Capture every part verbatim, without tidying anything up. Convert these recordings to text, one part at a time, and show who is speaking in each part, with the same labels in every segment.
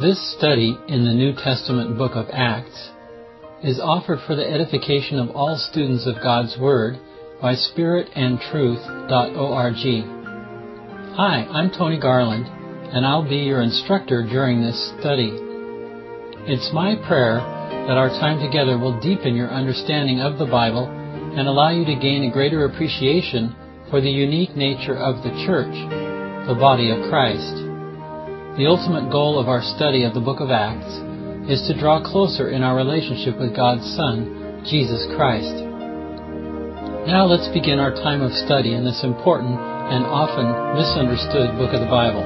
Speaker 1: This study in the New Testament book of Acts is offered for the edification of all students of God's Word by spirit and truth dot org. Hi, I'm Tony Garland, and I'll be your instructor during this study. It's my prayer that our time together will deepen your understanding of the Bible and allow you to gain a greater appreciation for the unique nature of the church, the body of Christ. The ultimate goal of our study of the book of Acts is to draw closer in our relationship with God's Son, Jesus Christ. Now let's begin our time of study in this important and often misunderstood book of the Bible.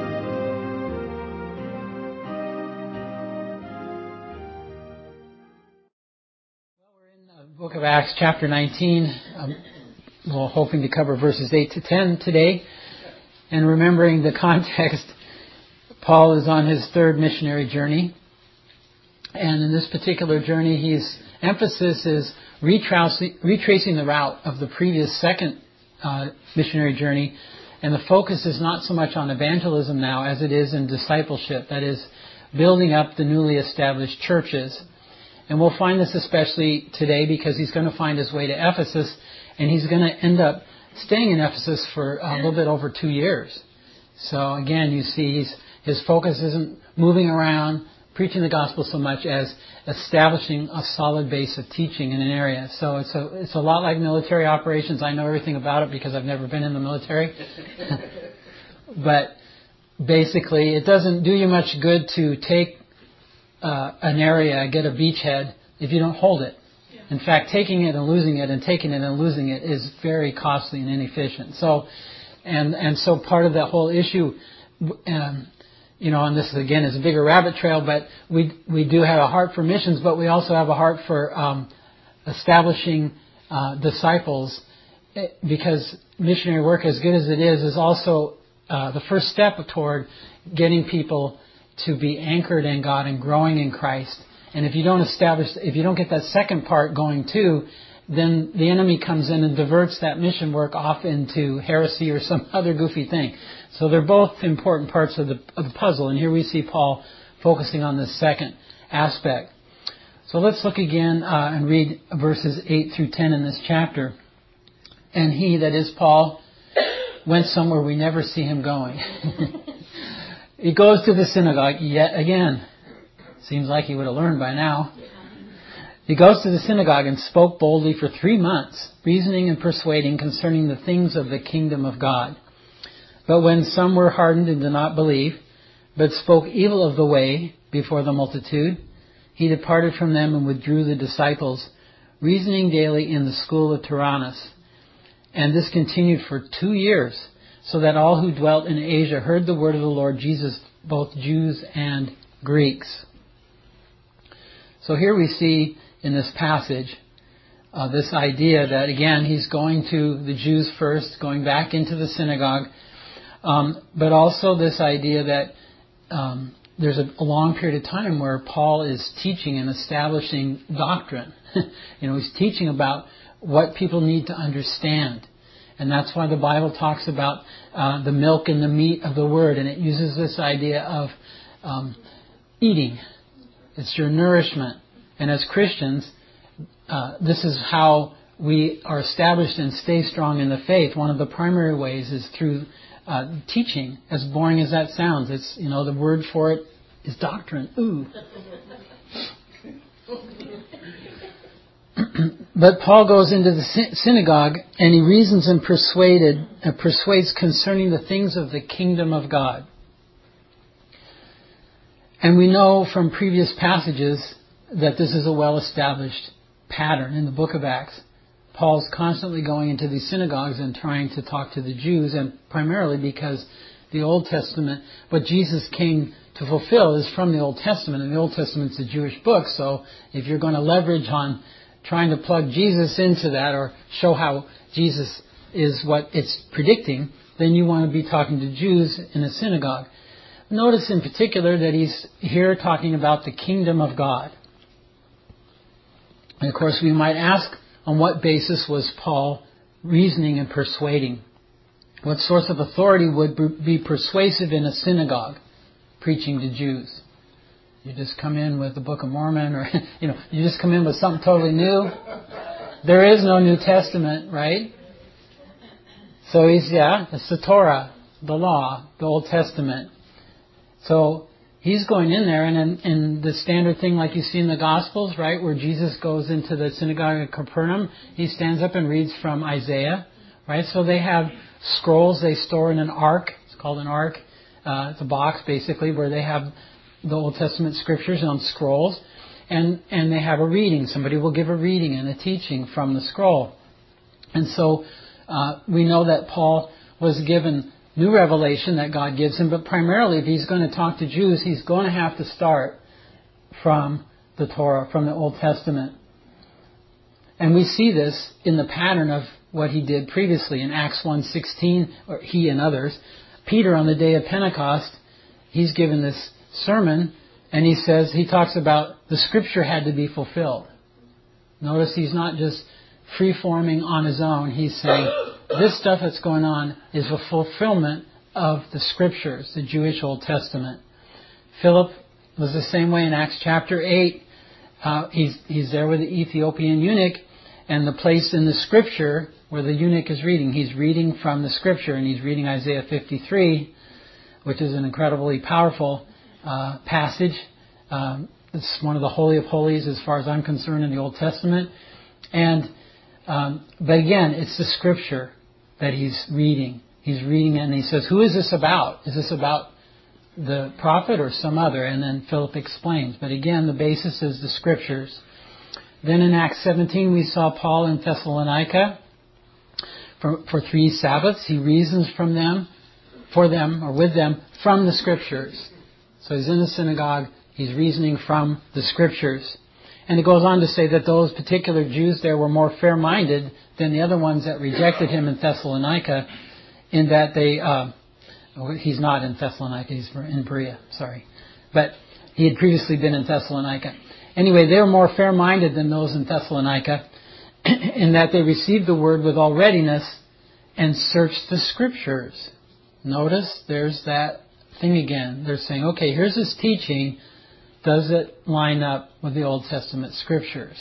Speaker 1: Well, we're in the book of Acts, chapter nineteen. Um, we're hoping to cover verses eight to ten today. And remembering the context, Paul is on his third missionary journey. And in this particular journey, his emphasis is retracing, retracing the route of the previous second uh, missionary journey. And the focus is not so much on evangelism now as it is in discipleship. That is, building up the newly established churches. And we'll find this especially today because he's going to find his way to Ephesus. And he's going to end up staying in Ephesus for a little bit over two years. So again, you see he's His focus isn't moving around, preaching the gospel so much as establishing a solid base of teaching in an area. So it's a it's a lot like military operations. I know everything about it because I've never been in the military. But basically, it doesn't do you much good to take uh, an area, get a beachhead, if you don't hold it. In fact, taking it and losing it and taking it and losing it is very costly and inefficient. So, and and so part of that whole issue. Um, You know, and this again is a bigger rabbit trail, but we we do have a heart for missions, but we also have a heart for um, establishing uh, disciples, because missionary work, as good as it is, is also uh, the first step toward getting people to be anchored in God and growing in Christ. And if you don't establish, if you don't get that second part going too, then the enemy comes in and diverts that mission work off into heresy or some other goofy thing. So they're both important parts of the, of the puzzle. And here we see Paul focusing on this second aspect. So let's look again uh, and read verses eight through ten in this chapter. And he, that is Paul, went somewhere we never see him going. He goes to the synagogue yet again. Seems like he would have learned by now. He goes to the synagogue and spoke boldly for three months, reasoning and persuading concerning the things of the kingdom of God. But when some were hardened and did not believe, but spoke evil of the way before the multitude, he departed from them and withdrew the disciples, reasoning daily in the school of Tyrannus. And this continued for two years, so that all who dwelt in Asia heard the word of the Lord Jesus, both Jews and Greeks. So here we see in this passage uh, this idea that, again, he's going to the Jews first, going back into the synagogue, um, but also this idea that um, there's a, a long period of time where Paul is teaching and establishing doctrine. You know, he's teaching about what people need to understand. And that's why the Bible talks about uh, the milk and the meat of the Word, and it uses this idea of um, eating. It's your nourishment. And as Christians, uh, this is how we are established and stay strong in the faith. One of the primary ways is through uh, teaching. As boring as that sounds, it's, you know, the word for it is doctrine. Ooh. But Paul goes into the synagogue and he reasons and persuaded, uh, persuades concerning the things of the kingdom of God. And we know from previous passages that this is a well-established pattern in the book of Acts. Paul's constantly going into these synagogues and trying to talk to the Jews, and primarily because the Old Testament, what Jesus came to fulfill is from the Old Testament, and the Old Testament's a Jewish book, so if you're going to leverage on trying to plug Jesus into that or show how Jesus is what it's predicting, then you want to be talking to Jews in a synagogue. Notice in particular that he's here talking about the kingdom of God. And of course we might ask, on what basis was Paul reasoning and persuading? What source of authority would be persuasive in a synagogue preaching to Jews? You just come in with the Book of Mormon, or you know, you just come in with something totally new. There is no New Testament, right? So he's, yeah, it's the Torah, the law, the Old Testament. So he's going in there, and in, in the standard thing like you see in the Gospels, right, where Jesus goes into the synagogue of Capernaum, he stands up and reads from Isaiah, right? So they have scrolls they store in an ark. It's called an ark. Uh, it's a box, basically, where they have the Old Testament scriptures on scrolls, and, and they have a reading. Somebody will give a reading and a teaching from the scroll. And so uh, we know that Paul was given new revelation that God gives him, but primarily if he's going to talk to Jews, he's going to have to start from the Torah, from the Old Testament. And we see this in the pattern of what he did previously in Acts one sixteen, or he and others. Peter, on the day of Pentecost, he's given this sermon, and he says, he talks about the scripture had to be fulfilled. Notice he's not just free-forming on his own. He's saying, this stuff that's going on is a fulfillment of the scriptures, the Jewish Old Testament. Philip was the same way in Acts chapter eight. Uh, he's, he's there with the Ethiopian eunuch, and the place in the scripture where the eunuch is reading, he's reading from the scripture, and he's reading Isaiah fifty-three, which is an incredibly powerful uh, passage. Um, it's one of the Holy of Holies as far as I'm concerned in the Old Testament. And um, but again, it's the scripture that he's reading. He's reading it, and he says, who is this about? Is this about the prophet or some other? And then Philip explains. But again, the basis is the scriptures. Then in Acts seventeen, we saw Paul in Thessalonica for, for three Sabbaths. He reasons from them, for them, or with them, from the scriptures. So he's in the synagogue. He's reasoning from the scriptures. And it goes on to say that those particular Jews there were more fair-minded than the other ones that rejected him in Thessalonica, in that they, uh, he's not in Thessalonica, he's in Berea, sorry. But he had previously been in Thessalonica. Anyway, they were more fair-minded than those in Thessalonica, in that they received the word with all readiness and searched the scriptures. Notice there's that thing again. They're saying, okay, here's this teaching. Does it line up with the Old Testament scriptures?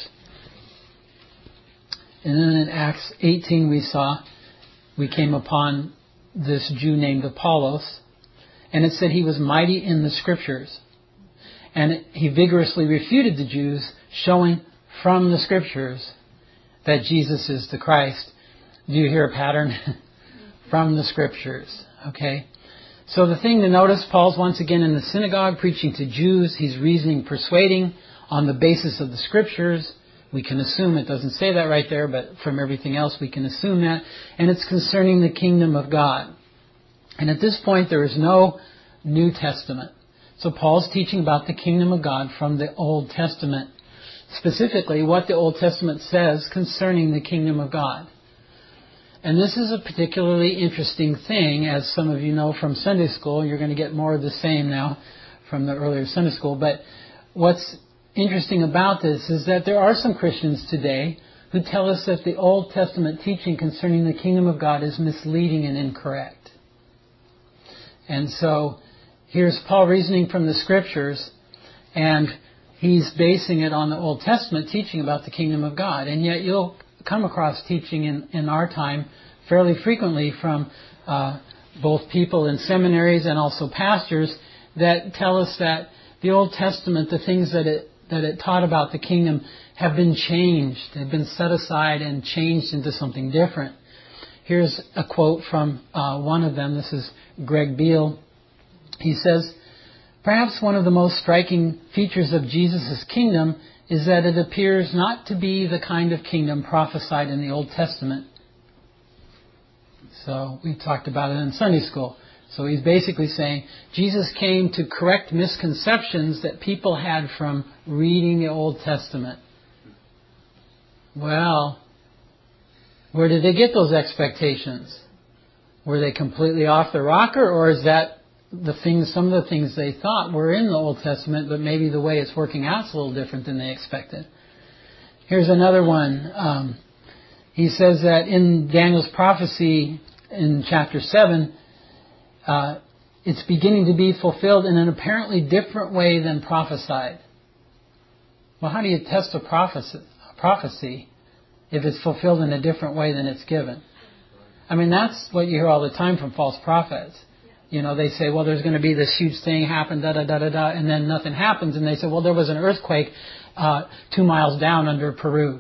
Speaker 1: And then in Acts eighteen we saw, we came upon this Jew named Apollos, and it said he was mighty in the scriptures. And he vigorously refuted the Jews, showing from the scriptures that Jesus is the Christ. Do you hear a pattern? From the scriptures. Okay? So the thing to notice, Paul's once again in the synagogue preaching to Jews. He's reasoning, persuading on the basis of the scriptures. We can assume, it doesn't say that right there, but from everything else we can assume that. And it's concerning the kingdom of God. And at this point there is no New Testament. So Paul's teaching about the kingdom of God from the Old Testament. Specifically, what the Old Testament says concerning the kingdom of God. And this is a particularly interesting thing, as some of you know from Sunday school. You're going to get more of the same now from the earlier Sunday school. But what's interesting about this is that there are some Christians today who tell us that the Old Testament teaching concerning the kingdom of God is misleading and incorrect. And so here's Paul reasoning from the scriptures, and he's basing it on the Old Testament teaching about the kingdom of God. And yet you'll come across teaching in, in our time fairly frequently from uh, both people in seminaries and also pastors that tell us that the Old Testament, the things that it that it taught about the kingdom, have been changed. They've been set aside and changed into something different. Here's a quote from uh, one of them. This is Greg Beale. He says, "Perhaps one of the most striking features of Jesus' kingdom is that it appears not to be the kind of kingdom prophesied in the Old Testament." So we talked about it in Sunday school. So he's basically saying Jesus came to correct misconceptions that people had from reading the Old Testament. Well, where did they get those expectations? Were they completely off the rocker, or is that the things, some of the things they thought were in the Old Testament, but maybe the way it's working out is a little different than they expected? Here's another one. Um, he says that in Daniel's prophecy in chapter seven, uh, it's beginning to be fulfilled in an apparently different way than prophesied. Well, how do you test a prophecy, a prophecy if it's fulfilled in a different way than it's given? I mean, that's what you hear all the time from false prophets. You know, they say, well, there's going to be this huge thing happen, da da da da da, and then nothing happens. And they say, well, there was an earthquake uh, two miles down under Peru.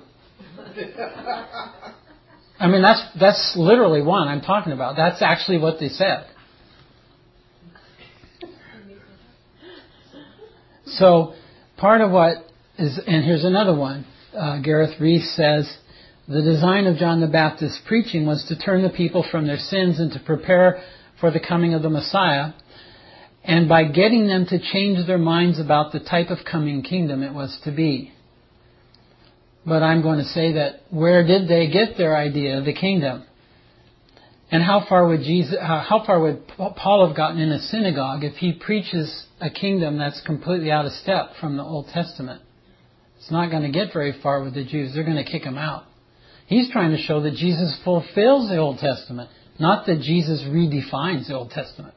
Speaker 1: I mean, that's that's literally one I'm talking about. That's actually what they said. So part of what is, and here's another one. Uh, Gareth Reese says, the design of John the Baptist's preaching was to turn the people from their sins and to prepare for the coming of the Messiah. And by getting them to change their minds about the type of coming kingdom it was to be. But I'm going to say that where did they get their idea of the kingdom? And how far would Jesus, uh, how far would Paul have gotten in a synagogue if he preaches a kingdom that's completely out of step from the Old Testament? It's not going to get very far with the Jews. They're going to kick him out. He's trying to show that Jesus fulfills the Old Testament, not that Jesus redefines the Old Testament.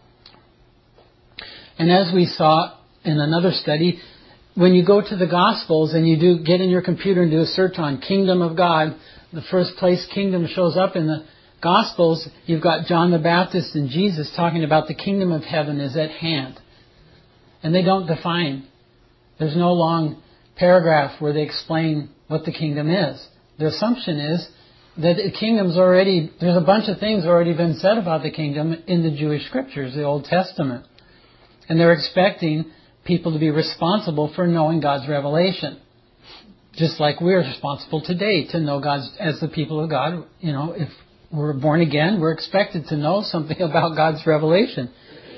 Speaker 1: And as we saw in another study, when you go to the Gospels and you do get in your computer and do a search on Kingdom of God, the first place kingdom shows up in the Gospels, you've got John the Baptist and Jesus talking about the kingdom of heaven is at hand. And they don't define. There's no long paragraph where they explain what the kingdom is. The assumption is that the kingdom's already, there's a bunch of things already been said about the kingdom in the Jewish scriptures, the Old Testament. And they're expecting people to be responsible for knowing God's revelation. Just like we're responsible today to know God's, as the people of God, you know, if we're born again, we're expected to know something about God's revelation.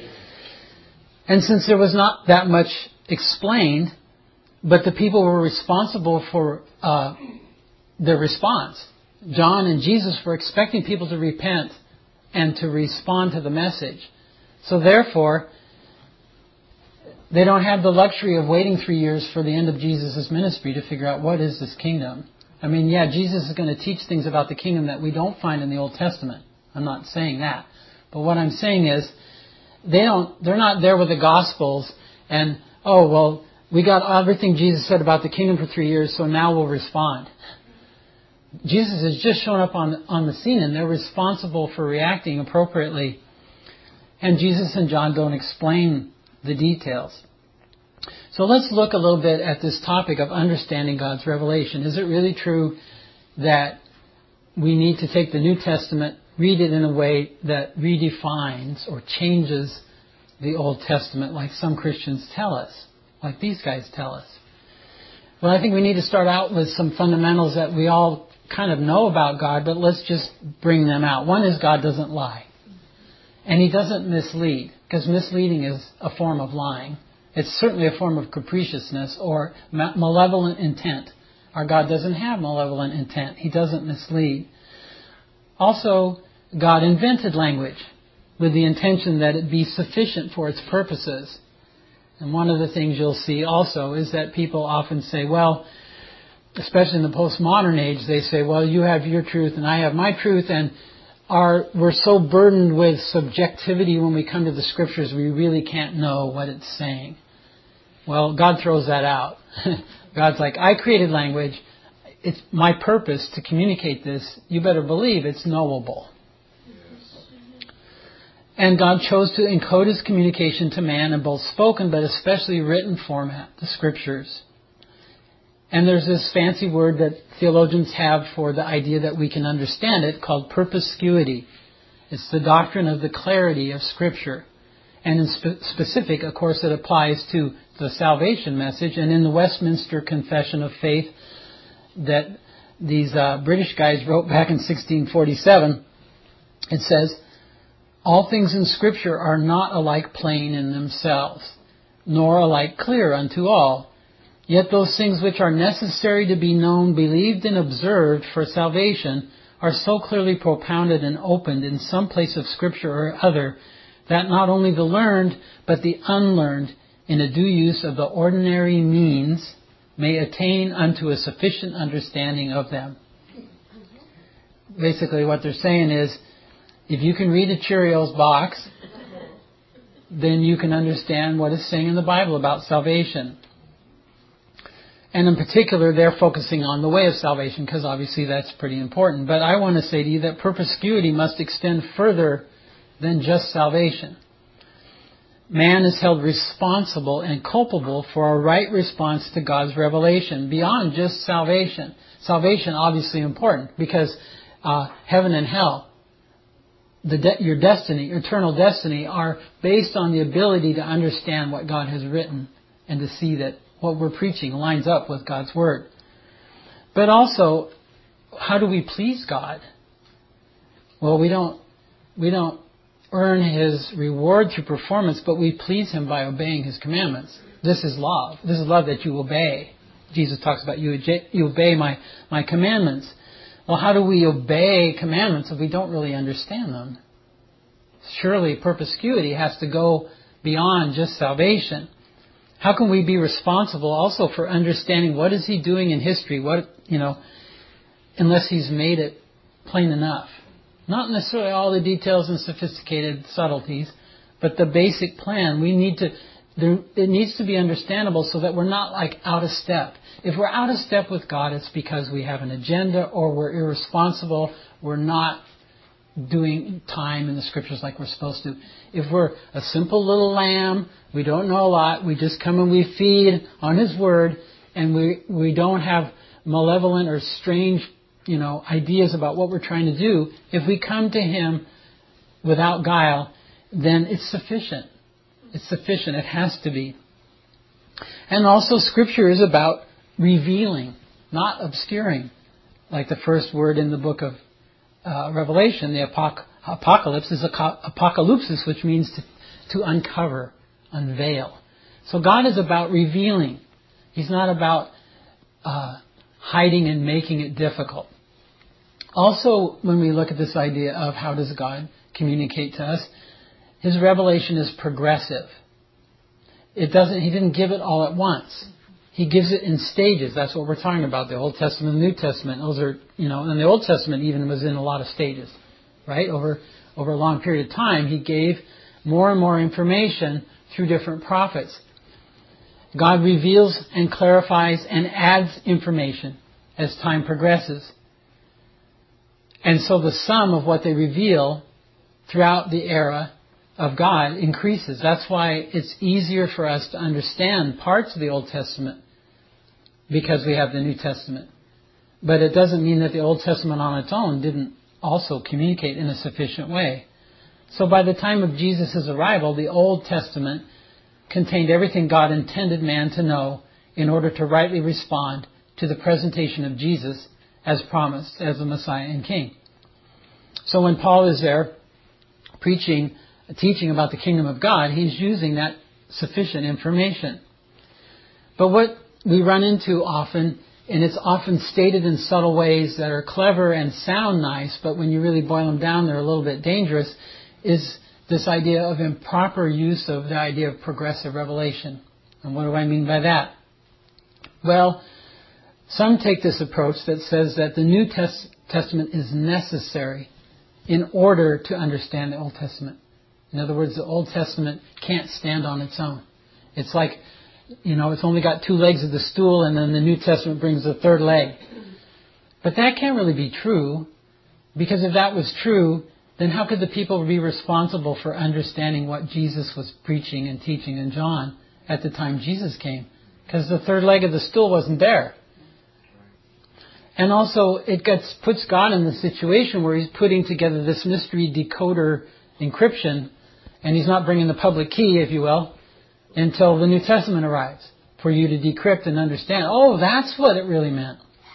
Speaker 1: And since there was not that much explained, but the people were responsible for uh, their response. John and Jesus were expecting people to repent and to respond to the message. So therefore, they don't have the luxury of waiting three years for the end of Jesus' ministry to figure out what is this kingdom. I mean, yeah, Jesus is going to teach things about the kingdom that we don't find in the Old Testament. I'm not saying that. But what I'm saying is, they don't, they're not there with the Gospels and, oh, well, we got everything Jesus said about the kingdom for three years, so now we'll respond. Jesus has just shown up on, on the scene and they're responsible for reacting appropriately. And Jesus and John don't explain the details. So let's look a little bit at this topic of understanding God's revelation. Is it really true that we need to take the New Testament, read it in a way that redefines or changes the Old Testament like some Christians tell us, like these guys tell us? Well, I think we need to start out with some fundamentals that we all kind of know about God, but let's just bring them out. One is God doesn't lie. And He doesn't mislead, because misleading is a form of lying. It's certainly a form of capriciousness or malevolent intent. Our God doesn't have malevolent intent. He doesn't mislead. Also, God invented language with the intention that it be sufficient for its purposes. And one of the things you'll see also is that people often say, well, especially in the postmodern age, they say, well, you have your truth and I have my truth, and Our, we're so burdened with subjectivity when we come to the Scriptures, we really can't know what it's saying. Well, God throws that out. God's like, I created language. It's my purpose to communicate this. You better believe it's knowable. Yes. And God chose to encode His communication to man in both spoken but especially written format, the Scriptures. And there's this fancy word that theologians have for the idea that we can understand it called perspicuity. It's the doctrine of the clarity of Scripture. And in spe- specific, of course, it applies to the salvation message. And in the Westminster Confession of Faith that these uh, British guys wrote back in sixteen forty-seven, it says, all things in Scripture are not alike plain in themselves, nor alike clear unto all. Yet those things which are necessary to be known, believed, and observed for salvation are so clearly propounded and opened in some place of Scripture or other, that not only the learned, but the unlearned, in a due use of the ordinary means, may attain unto a sufficient understanding of them. Basically what they're saying is, if you can read a Cheerios box then you can understand what it's saying in the Bible about salvation. And in particular, they're focusing on the way of salvation, because obviously that's pretty important. But I want to say to you that perspicuity must extend further than just salvation. Man is held responsible and culpable for a right response to God's revelation beyond just salvation. Salvation obviously important, because uh, heaven and hell, the de- your destiny, eternal destiny, are based on the ability to understand what God has written and to see that what we're preaching lines up with God's Word. But also, how do we please God? Well, we don't we don't earn His reward through performance, but we please Him by obeying His commandments. This is love. This is love, that you obey. Jesus talks about you, you obey my, my commandments. Well, how do we obey commandments if we don't really understand them? Surely perspicuity has to go beyond just salvation. How can we be responsible also for understanding what is He doing in history? What, you know, unless He's made it plain enough. Not necessarily all the details and sophisticated subtleties, but the basic plan. We need to, there, it needs to be understandable so that we're not like out of step. If we're out of step with God, it's because we have an agenda or we're irresponsible. We're not doing time in the Scriptures like we're supposed to. If we're a simple little lamb, we don't know a lot, we just come and we feed on His Word, and we, we don't have malevolent or strange, you know, ideas about what we're trying to do. If we come to Him without guile, then it's sufficient. It's sufficient. It has to be. And also Scripture is about revealing, not obscuring. Like the first word in the book of uh, Revelation, the apoc- apocalypse is apocalypsis, which means to, to uncover, unveil. So God is about revealing. He's not about uh, hiding and making it difficult. Also, when we look at this idea of how does God communicate to us, His revelation is progressive. It doesn't. He didn't give it all at once. He gives it in stages. That's what we're talking about. The Old Testament and the New Testament. Those are, you know, and the Old Testament even was in a lot of stages, right? Over over a long period of time, He gave more and more information through different prophets. God reveals and clarifies and adds information as time progresses. And so the sum of what they reveal throughout the era of God increases. That's why it's easier for us to understand parts of the Old Testament because we have the New Testament. But it doesn't mean that the Old Testament on its own didn't also communicate in a sufficient way. So by the time of Jesus' arrival, the Old Testament contained everything God intended man to know in order to rightly respond to the presentation of Jesus as promised as the Messiah and King. So when Paul is there preaching, teaching about the kingdom of God, he's using that sufficient information. But what we run into often, and it's often stated in subtle ways that are clever and sound nice, but when you really boil them down, they're a little bit dangerous, is this idea of improper use of the idea of progressive revelation. And what do I mean by that? Well, some take this approach that says that the New Tes- Testament is necessary in order to understand the Old Testament. In other words, the Old Testament can't stand on its own. It's like, you know, it's only got two legs of the stool, and then the New Testament brings the third leg. But that can't really be true, because if that was true, then how could the people be responsible for understanding what Jesus was preaching and teaching in John at the time Jesus came? Because the third leg of the stool wasn't there. And also, it gets, puts God in the situation where He's putting together this mystery decoder encryption, and He's not bringing the public key, if you will, until the New Testament arrives for you to decrypt and understand. Oh, that's what it really meant.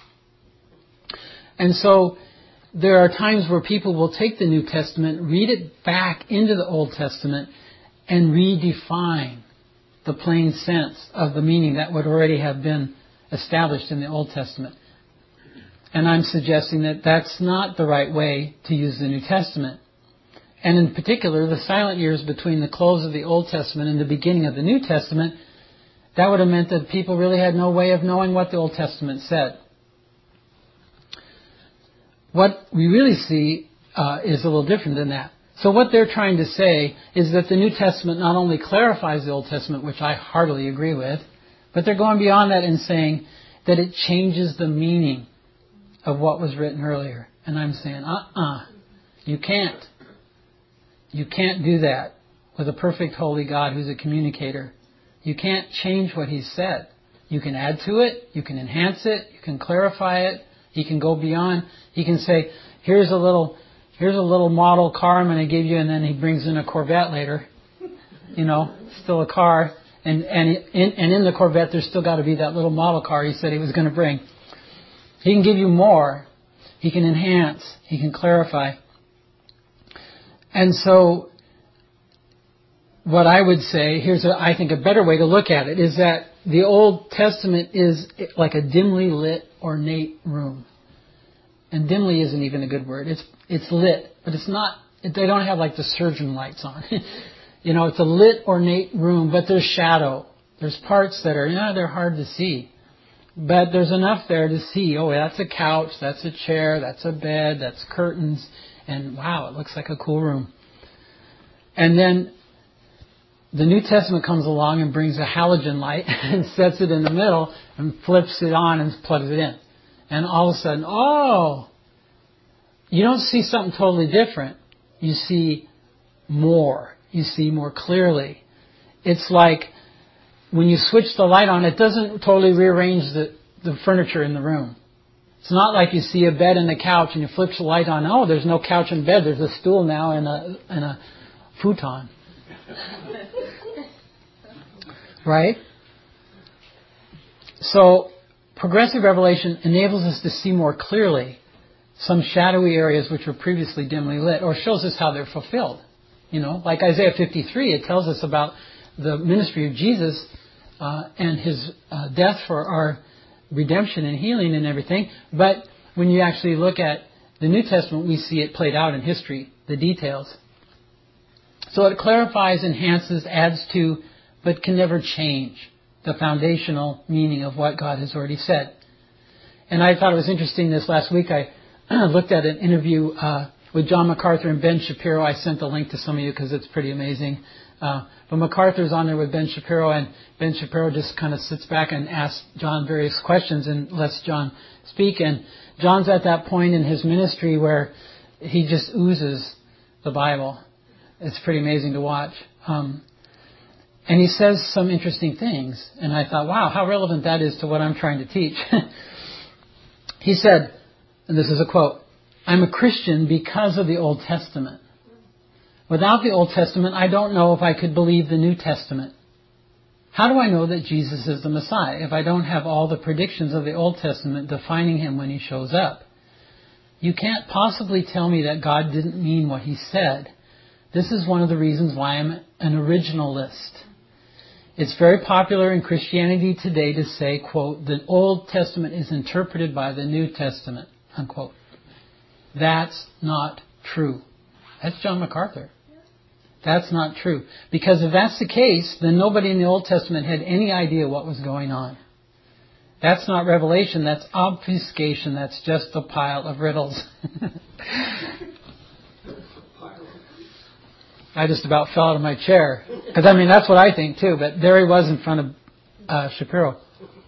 Speaker 1: And so there are times where people will take the New Testament, read it back into the Old Testament, and redefine the plain sense of the meaning that would already have been established in the Old Testament. And I'm suggesting that that's not the right way to use the New Testament. And in particular, the silent years between the close of the Old Testament and the beginning of the New Testament, that would have meant that people really had no way of knowing what the Old Testament said. What we really see uh, is a little different than that. So what they're trying to say is that the New Testament not only clarifies the Old Testament, which I heartily agree with, but they're going beyond that and saying that it changes the meaning of what was written earlier. And I'm saying, uh-uh, you can't. You can't do that with a perfect holy God who's a communicator. You can't change what He's said. You can add to it, you can enhance it, you can clarify it, He can go beyond. He can say, here's a little here's a little model car I'm going to give you, and then He brings in a Corvette later. You know, still a car. And and in, and in the Corvette there's still got to be that little model car He said He was going to bring. He can give you more. He can enhance. He can clarify. And so what I would say, here's a, I think a better way to look at it, is that the Old Testament is like a dimly lit, ornate room. And dimly isn't even a good word. It's it's lit, but it's not, they don't have like the surgeon lights on. You know, it's a lit, ornate room, but there's shadow. There's parts that are, you know, they're hard to see. But there's enough there to see, oh, that's a couch, that's a chair, that's a bed, that's curtains, and wow, it looks like a cool room. And then the New Testament comes along and brings a halogen light and sets it in the middle and flips it on and plugs it in. And all of a sudden, oh, you don't see something totally different. You see more. You see more clearly. It's like when you switch the light on, it doesn't totally rearrange the, the furniture in the room. It's not like you see a bed and a couch and you flip the light on. Oh, there's no couch and bed. There's a stool now and a, and a futon. Right? So, progressive revelation enables us to see more clearly some shadowy areas which were previously dimly lit, or shows us how they're fulfilled. You know, like Isaiah fifty-three, it tells us about the ministry of Jesus uh, and His uh, death for our redemption and healing and everything. But when you actually look at the New Testament, we see it played out in history, the details. So it clarifies, enhances, adds to, but can never change the foundational meaning of what God has already said. And I thought it was interesting this last week. I looked at an interview uh, with John MacArthur and Ben Shapiro. I sent the link to some of you because it's pretty amazing. Uh, but MacArthur's on there with Ben Shapiro, and Ben Shapiro just kind of sits back and asks John various questions and lets John speak. And John's at that point in his ministry where he just oozes the Bible. It's pretty amazing to watch. Um, and he says some interesting things. And I thought, wow, how relevant that is to what I'm trying to teach. He said, and this is a quote, "I'm a Christian because of the Old Testament. Without the Old Testament, I don't know if I could believe the New Testament. How do I know that Jesus is the Messiah if I don't have all the predictions of the Old Testament defining Him when He shows up? You can't possibly tell me that God didn't mean what He said. This is one of the reasons why I'm an originalist. It's very popular in Christianity today to say, quote, the Old Testament is interpreted by the New Testament, unquote. That's not true." That's John MacArthur. That's not true. Because if that's the case, then nobody in the Old Testament had any idea what was going on. That's not revelation. That's obfuscation. That's just a pile of riddles. I just about fell out of my chair. Because, I mean, that's what I think, too. But there he was in front of uh, Shapiro.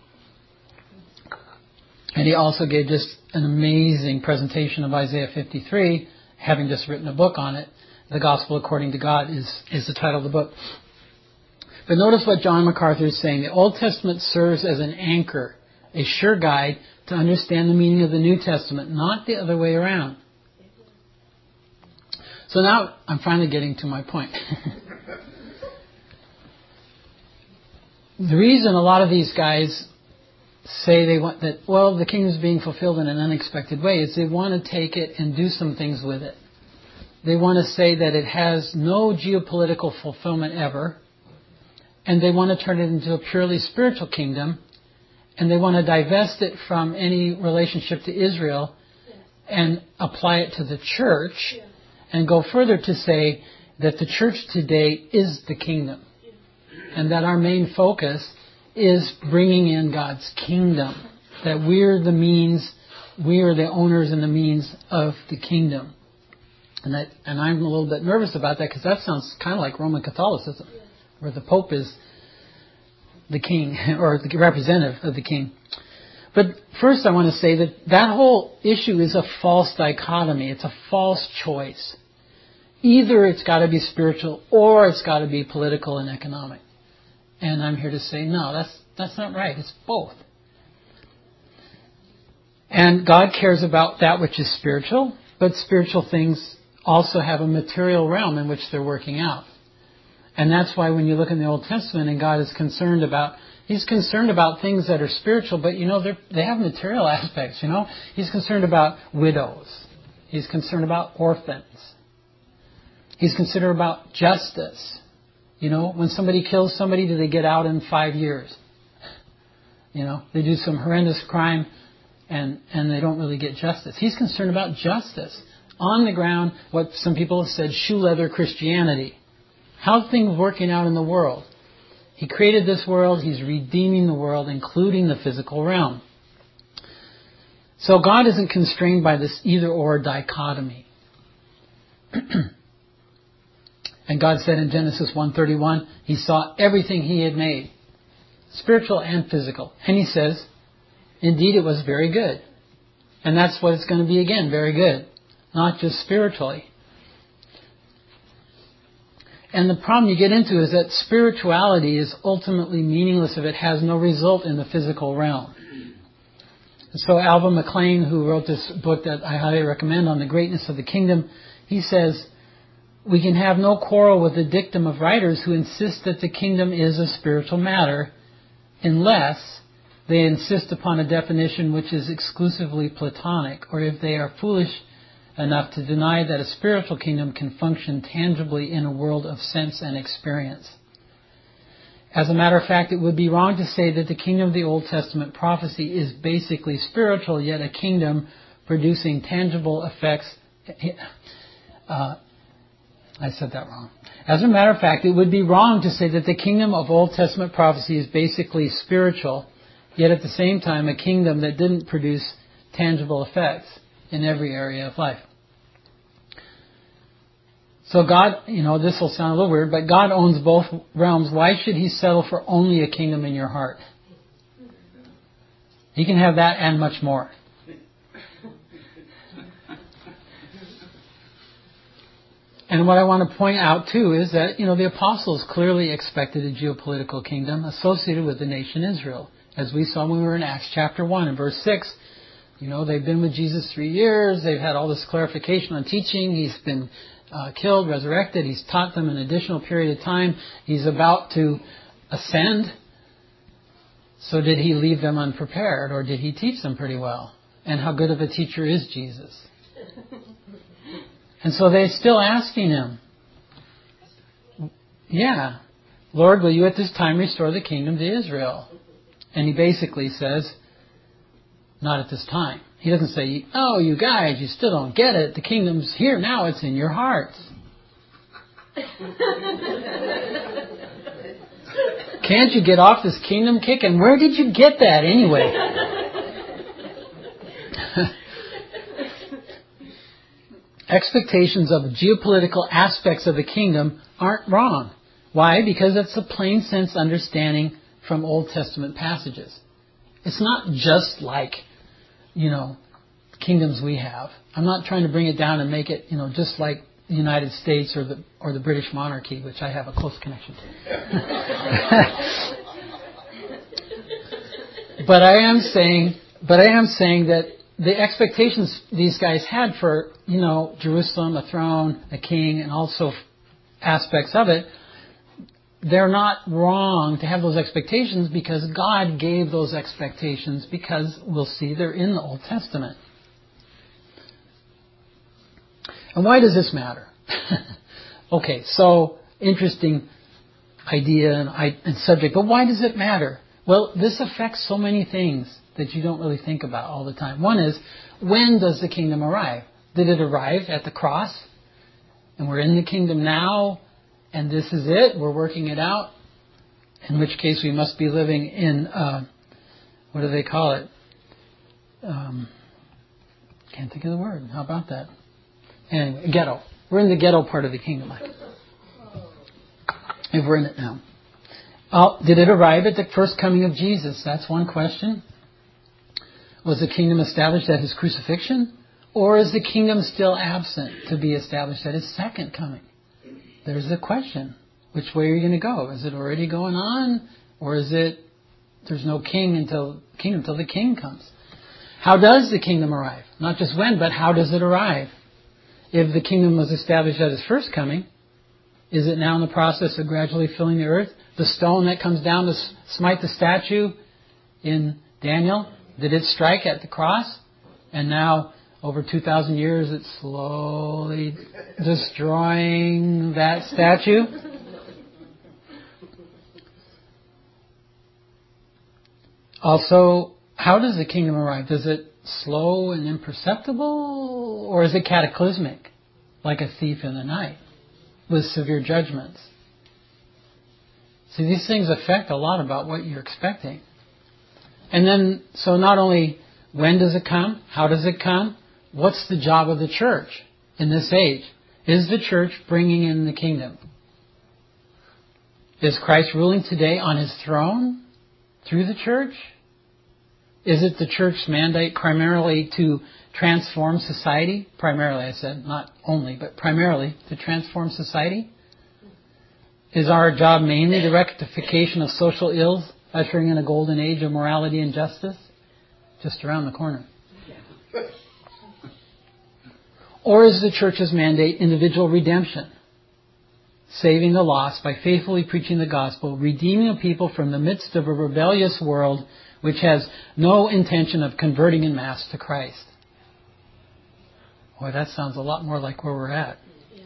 Speaker 1: And he also gave just an amazing presentation of Isaiah fifty-three, having just written a book on it. The Gospel According to God is, is the title of the book. But notice what John MacArthur is saying. The Old Testament serves as an anchor, a sure guide to understand the meaning of the New Testament, not the other way around. So now I'm finally getting to my point. The reason a lot of these guys say they want that, well, the kingdom is being fulfilled in an unexpected way, is they want to take it and do some things with it. They want to say that it has no geopolitical fulfillment ever, and they want to turn it into a purely spiritual kingdom, and they want to divest it from any relationship to Israel and apply it to the church, and go further to say that the church today is the kingdom, and that our main focus is bringing in God's kingdom, that we're the means, we are the owners and the means of the kingdom. And that, and I'm a little bit nervous about that because that sounds kind of like Roman Catholicism, where the Pope is the king or the representative of the king. But first I want to say that that whole issue is a false dichotomy. It's a false choice. Either it's got to be spiritual or it's got to be political and economic. And I'm here to say, no, that's that's not right. It's both. And God cares about that which is spiritual, but spiritual things also have a material realm in which they're working out. And that's why when you look in the Old Testament and God is concerned about, He's concerned about things that are spiritual, but you know, they they have material aspects, you know. He's concerned about widows. He's concerned about orphans. He's concerned about justice. You know, when somebody kills somebody, do they get out in five years? You know, they do some horrendous crime and, and they don't really get justice. He's concerned about justice. On the ground, what some people have said, shoe leather Christianity. How's things working out in the world? He created this world. He's redeeming the world, including the physical realm. So God isn't constrained by this either-or dichotomy. And God said in Genesis one thirty-one, He saw everything He had made, spiritual and physical. And He says, indeed it was very good. And that's what it's going to be again, very good. Not just spiritually. And the problem you get into is that spirituality is ultimately meaningless if it has no result in the physical realm. So Alvin McLean, who wrote this book that I highly recommend on the greatness of the kingdom, he says, we can have no quarrel with the dictum of writers who insist that the kingdom is a spiritual matter unless they insist upon a definition which is exclusively Platonic, or if they are foolish enough to deny that a spiritual kingdom can function tangibly in a world of sense and experience. As a matter of fact, it would be wrong to say that the kingdom of the Old Testament prophecy is basically spiritual, yet a kingdom producing tangible effects. Uh, I said that wrong. As a matter of fact, it would be wrong to say that the kingdom of Old Testament prophecy is basically spiritual, yet at the same time a kingdom that didn't produce tangible effects in every area of life. So God, you know, this will sound a little weird, but God owns both realms. Why should He settle for only a kingdom in your heart? He can have that and much more. And what I want to point out too is that, you know, the apostles clearly expected a geopolitical kingdom associated with the nation Israel. As we saw when we were in Acts chapter one and verse six, you know, they've been with Jesus three years. They've had all this clarification on teaching. He's been uh, killed, resurrected. He's taught them an additional period of time. He's about to ascend. So did He leave them unprepared, or did He teach them pretty well? And how good of a teacher is Jesus? And so they're still asking Him, yeah, Lord, will You at this time restore the kingdom to Israel? And He basically says, not at this time. He doesn't say, oh, you guys, you still don't get it. The kingdom's here now. It's in your hearts. Can't you get off this kingdom kick? And where did you get that anyway? Expectations of geopolitical aspects of the kingdom aren't wrong. Why? Because it's a plain sense understanding from Old Testament passages. It's not just like, you know, kingdoms we have. I'm not trying to bring it down and make it, you know, just like the United States or the or the British monarchy, which I have a close connection to. But I am saying, but I am saying that the expectations these guys had for, you know, Jerusalem, a throne, a king, and also aspects of it, they're not wrong to have those expectations because God gave those expectations, because we'll see they're in the Old Testament. And why does this matter? Okay, so interesting idea and, and subject, but why does it matter? Well, this affects so many things that you don't really think about all the time. One is, when does the kingdom arrive? Did it arrive at the cross? And we're in the kingdom now, and this is it, we're working it out? In which case we must be living in, uh, what do they call it? Um, can't think of the word. How about that? Anyway, ghetto. We're in the ghetto part of the kingdom. If we're in it now. Oh, did it arrive at the first coming of Jesus? That's one question. Was the kingdom established at his crucifixion? Or is the kingdom still absent to be established at his second coming? There's the question. Which way are you going to go? Is it already going on? Or is it, there's no king until, kingdom until the king comes? How does the kingdom arrive? Not just when, but how does it arrive? If the kingdom was established at his first coming, is it now in the process of gradually filling the earth? The stone that comes down to smite the statue in Daniel, did it strike at the cross? And now, over two thousand years, it's slowly destroying that statue? Also, how does the kingdom arrive? Is it slow and imperceptible? Or is it cataclysmic, like a thief in the night, with severe judgments? See, these things affect a lot about what you're expecting. And then, so not only when does it come, how does it come, what's the job of the church in this age? Is the church bringing in the kingdom? Is Christ ruling today on his throne through the church? Is it the church's mandate primarily to transform society? Primarily, I said, not only, but primarily to transform society? Is our job mainly the rectification of social ills, ushering in a golden age of morality and justice? Just around the corner. Or is the church's mandate individual redemption? Saving the lost by faithfully preaching the gospel, redeeming a people from the midst of a rebellious world which has no intention of converting en masse to Christ. Boy, that sounds a lot more like where we're at.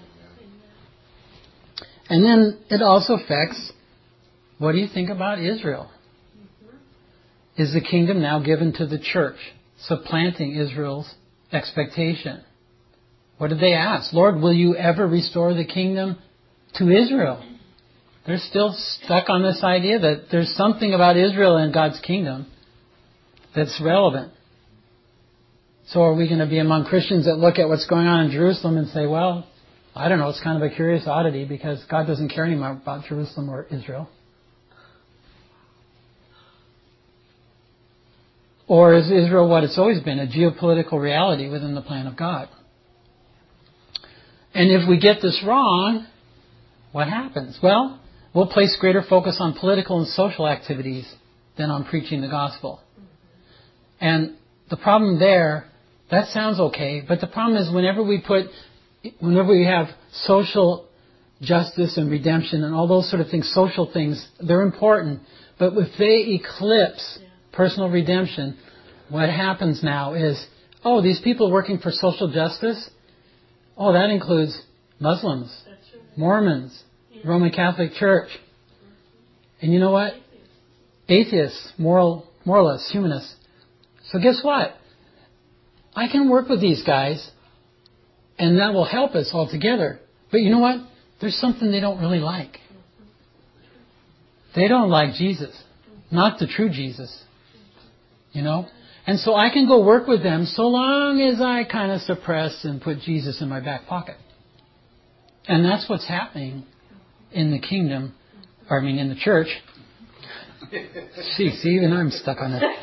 Speaker 1: And then it also affects, what do you think about Israel? Is the kingdom now given to the church, supplanting Israel's expectation? What did they ask? Lord, will you ever restore the kingdom to Israel? They're still stuck on this idea that there's something about Israel and God's kingdom that's relevant. So are we going to be among Christians that look at what's going on in Jerusalem and say, well, I don't know, it's kind of a curious oddity because God doesn't care anymore about Jerusalem or Israel? Or is Israel what it's always been, a geopolitical reality within the plan of God? And if we get this wrong, what happens? Well, we'll place greater focus on political and social activities than on preaching the gospel. And the problem there, that sounds okay, but the problem is whenever we put, whenever we have social justice and redemption and all those sort of things, social things, they're important. But if they eclipse personal redemption, what happens now is, oh, these people working for social justice, oh, that includes Muslims, Mormons, Roman Catholic Church. And you know what? Atheists, moral, moralists, humanists. So guess what? I can work with these guys and that will help us all together. But you know what? There's something they don't really like. They don't like Jesus. Not the true Jesus. You know? And so I can go work with them so long as I kind of suppress and put Jesus in my back pocket. And that's what's happening in the kingdom, or I mean in the church. See, see, even I'm stuck on it.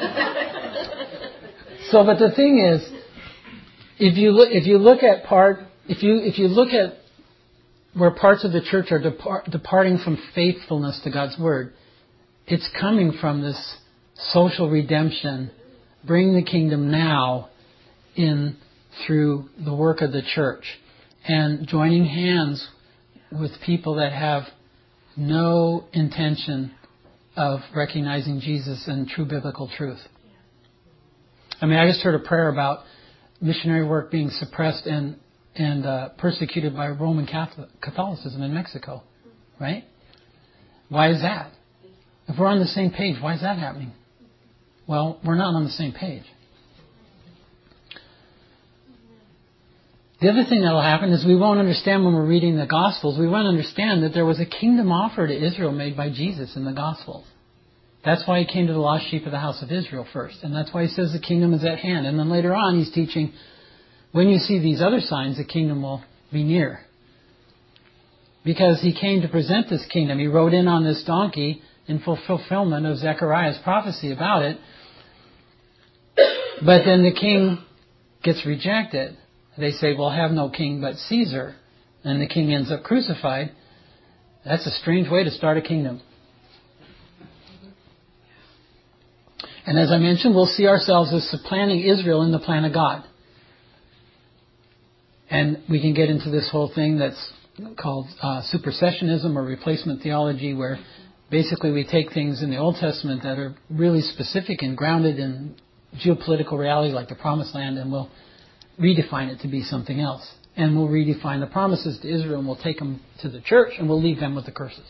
Speaker 1: So, but the thing is, if you look, if you look at part, if you if you look at where parts of the church are depart, departing from faithfulness to God's word, it's coming from this social redemption, bring the kingdom now in through the work of the church, and joining hands with people that have no intention of recognizing Jesus and true biblical truth. I mean, I just heard a prayer about missionary work being suppressed and and uh, persecuted by Roman Catholic, Catholicism in Mexico, right? Why is that? If we're on the same page, why is that happening? Well, we're not on the same page. The other thing that will happen is we won't understand when we're reading the Gospels, we won't understand that there was a kingdom offer to Israel made by Jesus in the Gospels. That's why he came to the lost sheep of the house of Israel first. And that's why he says the kingdom is at hand. And then later on he's teaching when you see these other signs, the kingdom will be near. Because he came to present this kingdom. He rode in on this donkey in fulfillment of Zechariah's prophecy about it. But then the king gets rejected. They say, we'll have no king but Caesar. And the king ends up crucified. That's a strange way to start a kingdom. And as I mentioned, we'll see ourselves as supplanting Israel in the plan of God. And we can get into this whole thing that's called uh, supersessionism or replacement theology, where basically we take things in the Old Testament that are really specific and grounded in geopolitical reality, like the Promised Land, and we'll redefine it to be something else. And we'll redefine the promises to Israel, and we'll take them to the church, and we'll leave them with the curses.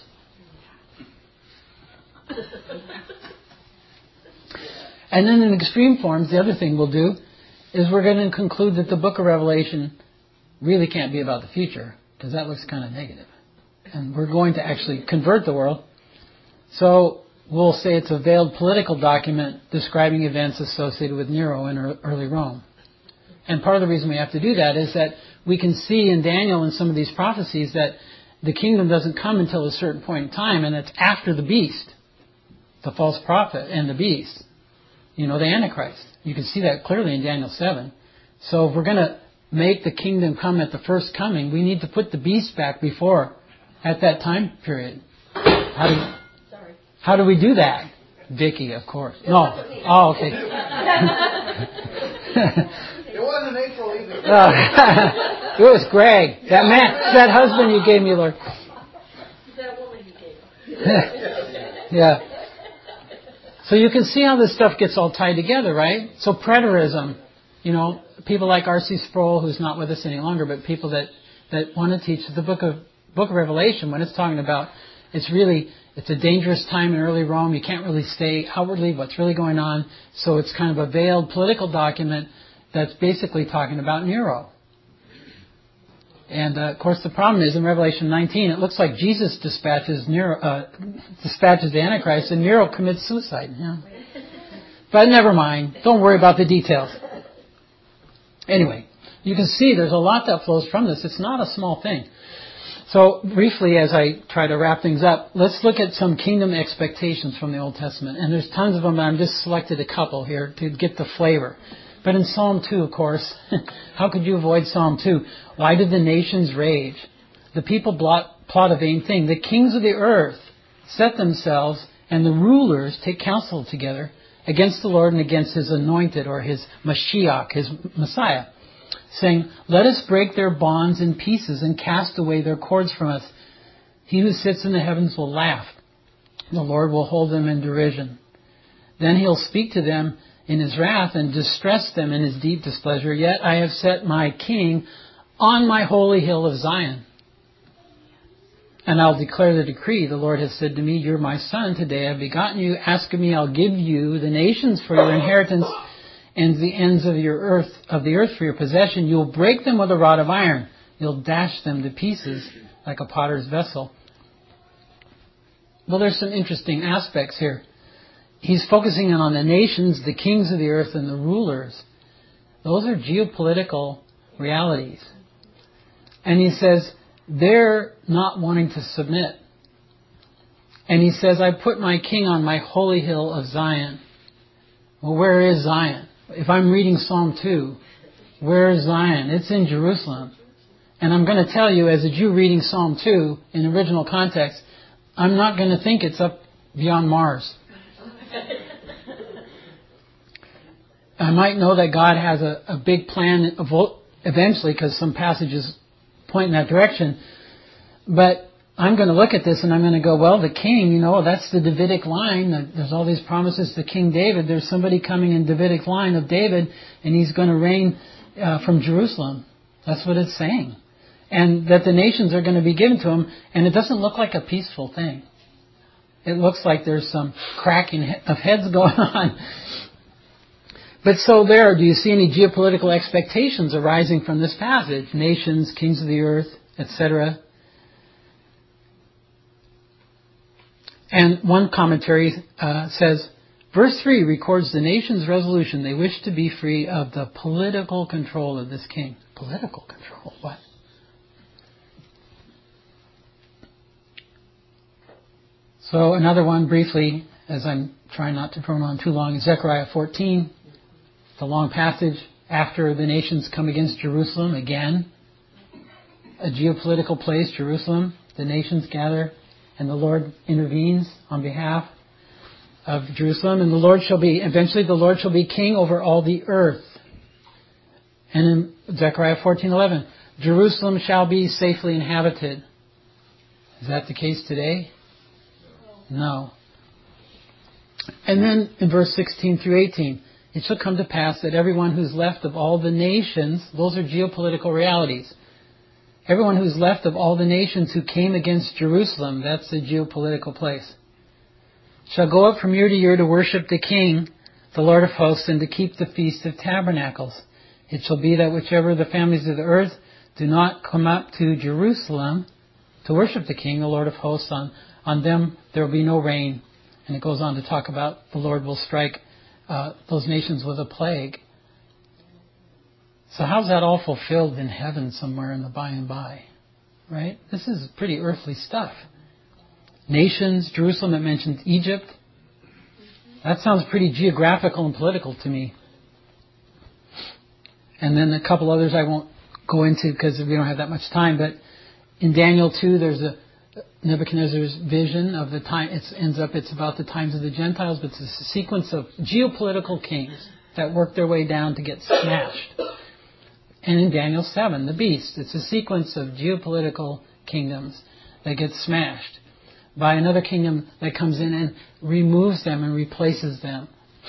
Speaker 1: And then in extreme forms, the other thing we'll do is we're going to conclude that the book of Revelation really can't be about the future, because that looks kind of negative. And we're going to actually convert the world. So we'll say it's a veiled political document describing events associated with Nero in early Rome. And part of the reason we have to do that is that we can see in Daniel and some of these prophecies that the kingdom doesn't come until a certain point in time, and it's after the beast, the false prophet and the beast. You know, the Antichrist. You can see that clearly in Daniel seven. So if we're going to make the kingdom come at the first coming, we need to put the beast back before, at that time period. How do, Sorry. How do we do that? Vicky, of course. No. Oh, okay.
Speaker 2: It wasn't April either.
Speaker 1: Uh, it was Greg. That man, that husband you gave me, Lord.
Speaker 3: That woman you gave me.
Speaker 1: Yeah. So you can see how this stuff gets all tied together, right? So preterism, you know, people like R C Sproul, who's not with us any longer, but people that, that want to teach the book of book of Revelation, when it's talking about, it's really, it's a dangerous time in early Rome. You can't really say outwardly what's really going on. So it's kind of a veiled political document that's basically talking about Nero. And, uh, of course, the problem is in Revelation nineteen, it looks like Jesus dispatches Nero, uh, dispatches the Antichrist, and Nero commits suicide. Yeah. But never mind. Don't worry about the details. Anyway, you can see there's a lot that flows from this. It's not a small thing. So, briefly, as I try to wrap things up, let's look at some kingdom expectations from the Old Testament. And there's tons of them, but I've just selected a couple here to get the flavor. But in Psalm two, of course, how could you avoid Psalm two? Why did the nations rage? The people blot, plot a vain thing. The kings of the earth set themselves, and the rulers take counsel together against the Lord and against His anointed, or His Mashiach, His Messiah, saying, let us break their bonds in pieces and cast away their cords from us. He who sits in the heavens will laugh. The Lord will hold them in derision. Then He'll speak to them in His wrath and distress them in His deep displeasure. Yet I have set my king on my holy hill of Zion. And I'll declare the decree. The Lord has said to me, you're my son. Today I've begotten you. Ask of me, I'll give you the nations for your inheritance and the ends of your earth, of the earth for your possession. You'll break them with a rod of iron. You'll dash them to pieces like a potter's vessel. Well, there's some interesting aspects here. He's focusing on the nations, the kings of the earth, and the rulers. Those are geopolitical realities. And he says, they're not wanting to submit. And he says, I put my king on my holy hill of Zion. Well, where is Zion? If I'm reading Psalm two, where is Zion? It's in Jerusalem. And I'm going to tell you, as a Jew reading Psalm two in original context, I'm not going to think it's up beyond Mars. I might know that God has a, a big plan eventually, because some passages point in that direction. But I'm going to look at this and I'm going to go, well, the king, you know, that's the Davidic line. There's all these promises to King David. There's somebody coming in Davidic line of David, and he's going to reign uh, from Jerusalem. That's what it's saying. And that the nations are going to be given to him. And it doesn't look like a peaceful thing. It looks like there's some cracking of heads going on. But so there, do you see any geopolitical expectations arising from this passage? Nations, kings of the earth, et cetera. And one commentary uh, says, Verse three records the nation's resolution. They wish to be free of the political control of this king. Political control? What? So another one briefly, as I'm trying not to drone on too long, is Zechariah fourteen. The long passage after the nations come against Jerusalem again. A geopolitical place, Jerusalem. The nations gather and the Lord intervenes on behalf of Jerusalem. And the Lord shall be, eventually the Lord shall be king over all the earth. And in Zechariah fourteen eleven, Jerusalem shall be safely inhabited. Is that the case today? No. And then in verse sixteen through eighteen, it shall come to pass that everyone who's left of all the nations, those are geopolitical realities. Everyone who's left of all the nations who came against Jerusalem, that's a geopolitical place, shall go up from year to year to worship the King, the Lord of hosts, and to keep the Feast of Tabernacles. It shall be that whichever the families of the earth do not come up to Jerusalem to worship the King, the Lord of hosts, on, on them there will be no rain. And it goes on to talk about the Lord will strike uh, those nations with a plague. So how's that all fulfilled in heaven somewhere in the by and by? Right? This is pretty earthly stuff. Nations, Jerusalem, it mentions Egypt. That sounds pretty geographical and political to me. And then a couple others I won't go into because we don't have that much time. But in Daniel two, there's a Nebuchadnezzar's vision of the time. It ends up, it's about the times of the Gentiles, but it's a sequence of geopolitical kings that work their way down to get smashed. And in Daniel seven, the beast. It's a sequence of geopolitical kingdoms that get smashed by another kingdom that comes in and removes them and replaces them.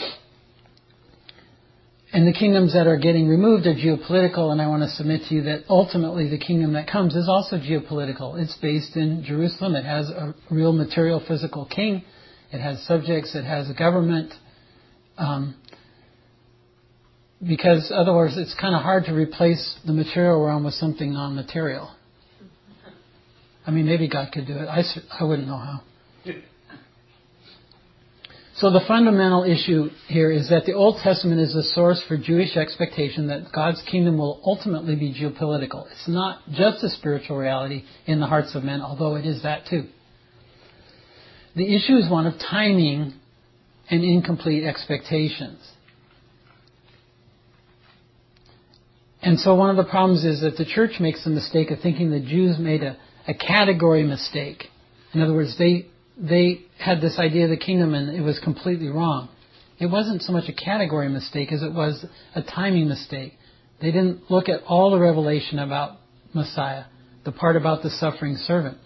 Speaker 1: And the kingdoms that are getting removed are geopolitical, and I want to submit to you that ultimately the kingdom that comes is also geopolitical. It's based in Jerusalem. It has a real material physical king. It has subjects. It has a government. Um, because otherwise it's kind of hard to replace the material realm with something non-material. I mean, maybe God could do it. I, I wouldn't know how. So the fundamental issue here is that the Old Testament is the source for Jewish expectation that God's kingdom will ultimately be geopolitical. It's not just a spiritual reality in the hearts of men, although it is that too. The issue is one of timing and incomplete expectations. And so one of the problems is that the church makes the mistake of thinking the Jews made a, a category mistake. In other words, they they had this idea of the kingdom and it was completely wrong. It wasn't so much a category mistake as it was a timing mistake. They didn't look at all the revelation about Messiah, the part about the suffering servant.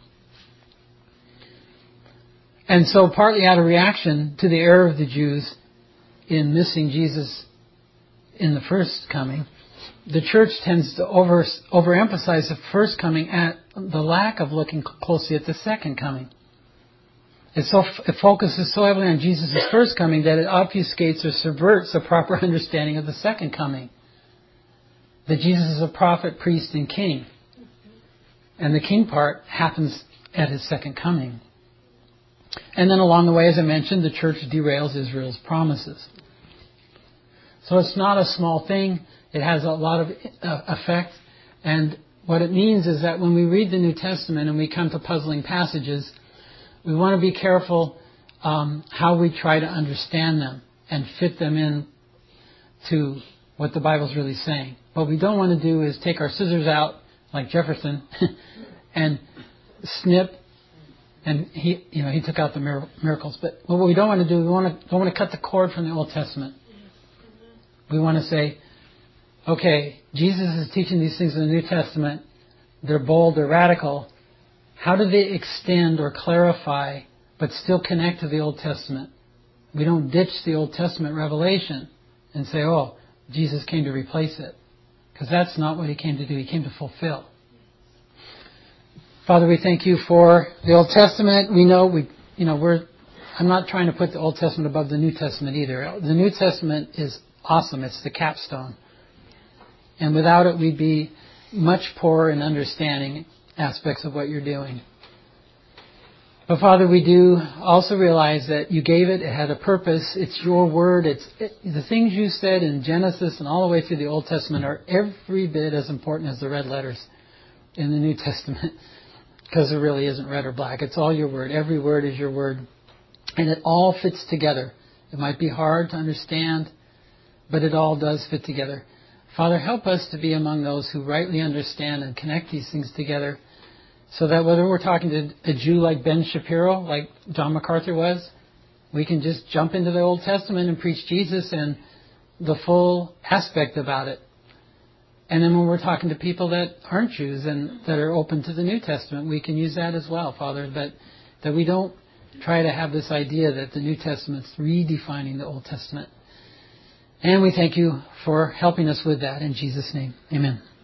Speaker 1: And so partly out of reaction to the error of the Jews in missing Jesus in the first coming, the church tends to over overemphasize the first coming at the lack of looking closely at the second coming. It, so, it focuses so heavily on Jesus' first coming that it obfuscates or subverts a proper understanding of the second coming. That Jesus is a prophet, priest, and king. And the king part happens at his second coming. And then along the way, as I mentioned, the church derails Israel's promises. So it's not a small thing. It has a lot of uh, effect. And what it means is that when we read the New Testament and we come to puzzling passages, we want to be careful um, how we try to understand them and fit them in to what the Bible's really saying. What we don't want to do is take our scissors out, like Jefferson, and snip. And he, you know, he took out the miracles. But what we don't want to do, we want to don't want to cut the cord from the Old Testament. We want to say, okay, Jesus is teaching these things in the New Testament. They're bold, they're radical. How do they extend or clarify, but still connect to the Old Testament? We don't ditch the Old Testament revelation and say, oh, Jesus came to replace it. Because that's not what he came to do. He came to fulfill. Father, we thank you for the Old Testament. We know we, you know, we're. I'm not trying to put the Old Testament above the New Testament either. The New Testament is awesome. It's the capstone. And without it, we'd be much poorer in understanding aspects of what you're doing. But Father, we do also realize that you gave it, it had a purpose, it's your word, it's it, the things you said in Genesis and all the way through the Old Testament are every bit as important as the red letters in the New Testament, because there really isn't red or black. It's all your word. Every word is your word. And it all fits together. It might be hard to understand, but it all does fit together. Father, help us to be among those who rightly understand and connect these things together, so that whether we're talking to a Jew like Ben Shapiro, like John MacArthur was, we can just jump into the Old Testament and preach Jesus and the full aspect about it. And then when we're talking to people that aren't Jews and that are open to the New Testament, we can use that as well, Father, that, that we don't try to have this idea that the New Testament's redefining the Old Testament. And we thank you for helping us with that in Jesus' name. Amen.